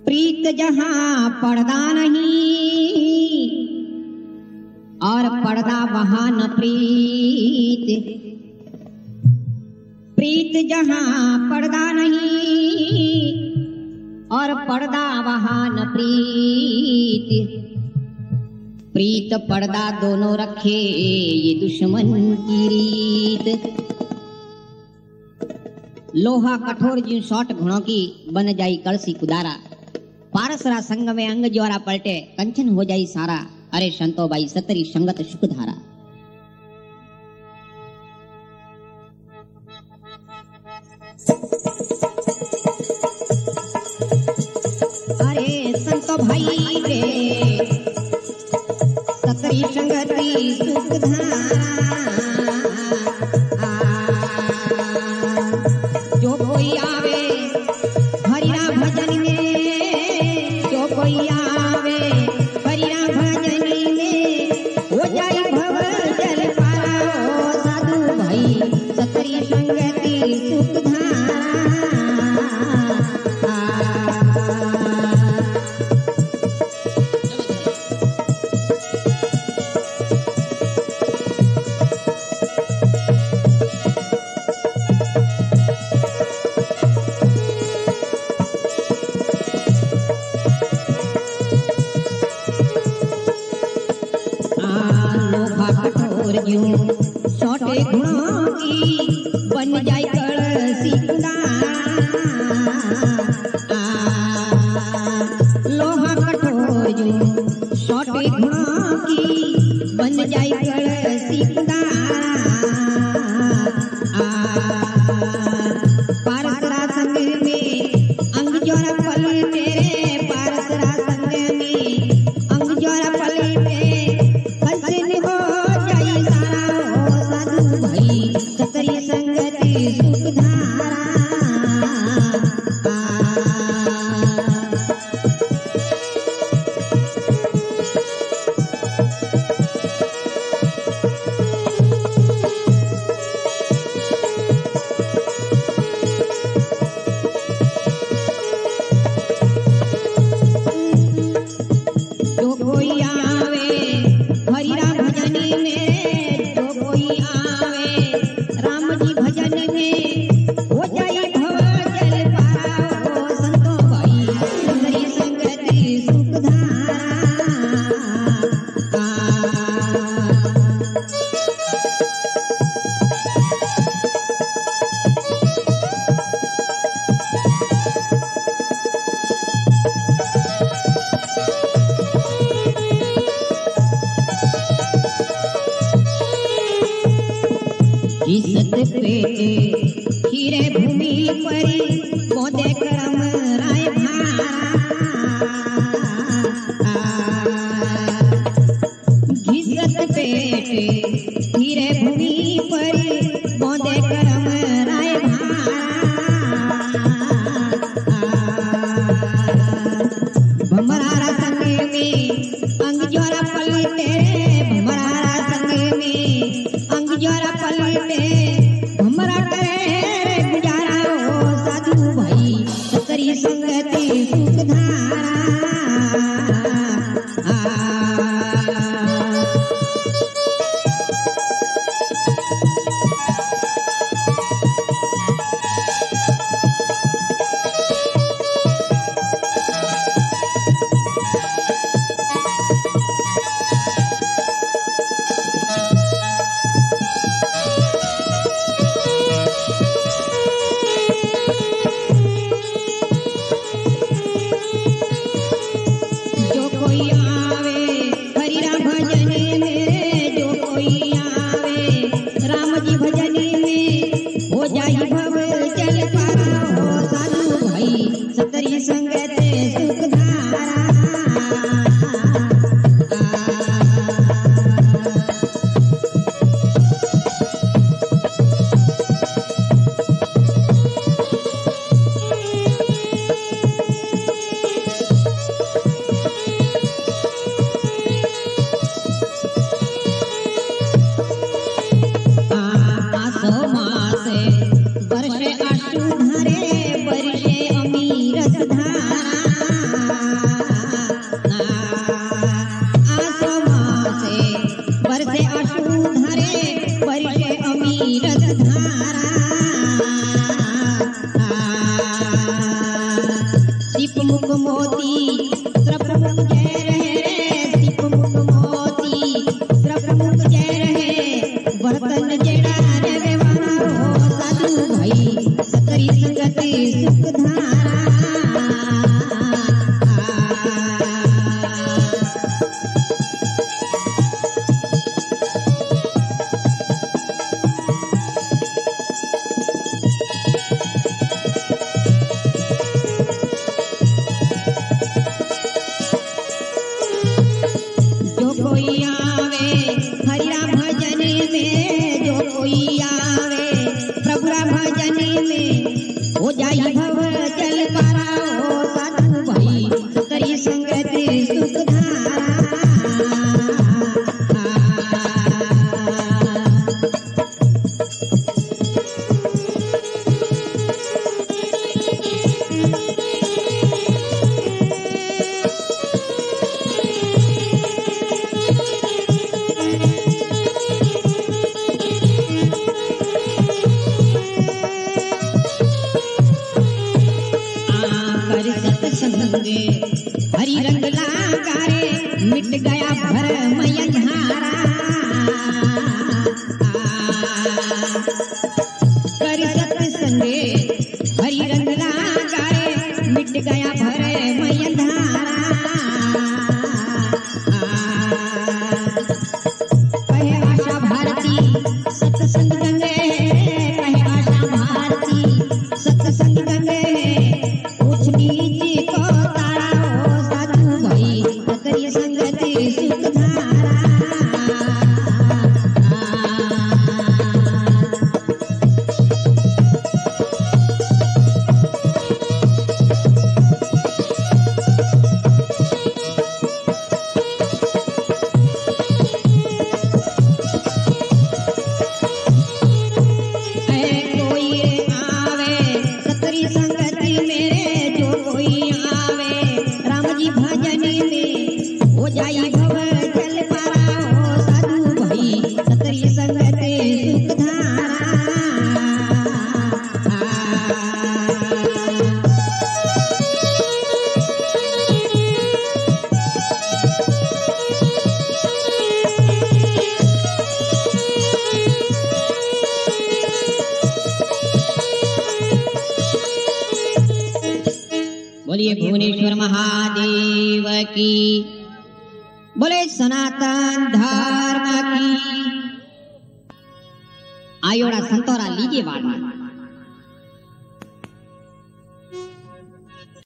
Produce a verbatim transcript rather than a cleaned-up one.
प्रीत जहां पर्दा नहीं और पर्दा वहां न प्रीत। प्रीत जहां पर्दा नहीं और पर्दा वहां न प्रीत। प्रीत पर्दा दोनों रखे ये दुश्मन की रीत। लोहा कठोर जी सौट घुणों की बन जाई कलसी कुदारा। पारसरा संग में अंग ज्वारा पलटे कंचन हो जाई सारा। अरे संतो भाई सतरी संगत सुख धारा। अरे संतो भाई रे सतरी संगति सुख धारा। जो कोई आवे हरिना भजन में, जो कोई आवे हरिना भजन में हो जाए भव जल पारा। ओ साधु भाई सतरी संगति सुख धारा। छोटे घुणों की बन जाए कलसी कुदारा। लोहा कठोर जो छोटे घुणों की बन जाए कलसी कुदारा। पारसरा संग में अंग जोरा पलटे रे। पारसरा संग में अंग जोरा पलटे कंचन हो जाई सारा। ओ साधु भाई सतरी संगति सुख धारा। जो कोई आवे हरिरा भजन में, जो कोई आवे राम जी भजन में हो जाए भव जल पारा। ओ संतो भाई सतरी संगति सुख धारा। इज्जत पेटे खीरे भूमि परी बोदे करम राय भारा। इज्जत पेटे खीरे भूमि परी बोदे करम राय भारा। भमरारा संग में अंग ज्वारा पलटे रे। भमरारा संग में अंग ज्वारा पलटे भमरा करे गुजारा। ओ साधु भाई सतरी संगति सुख धारा। जो कोई आवे हरिरा भजन में, जो कोई आवे राम जी भजन में हो जाए भव जल पारा। ओ साधु भाई सतरी संगति सुख धारा। दीप मुख मोती द्रव मुख जय रहे दीप मुख मोती द्रव मुख जय रहे बर्तन जेड़ा रे वाला हो साधु भाई सकरी संगति सुख धारा कोई आवे हरि राम भजन में जो कोई आवे प्रभु राम भजन में हो जाई भव जल पारा हो साधु भाई करी संगत सुख धारा हरि रंग लागारे मिट गया भरम अंधारा कर सत्संगे हरि रंग लागारे मिट गया भरम अंधारा कहे आशा भारती सत्संग गंगे कहे आशा भारती सत्संग गंगे कुछ नीचे को तारा हो साधु भाई करी संगति सुख धारा हो जाई भव जल पारा हो साधु भाई सकरी संगति सुख धारा बोलिए भुवनेश्वर महादेव की बोले सनातन धर्म की आयोड़ा संतोरा लीजिए वाड़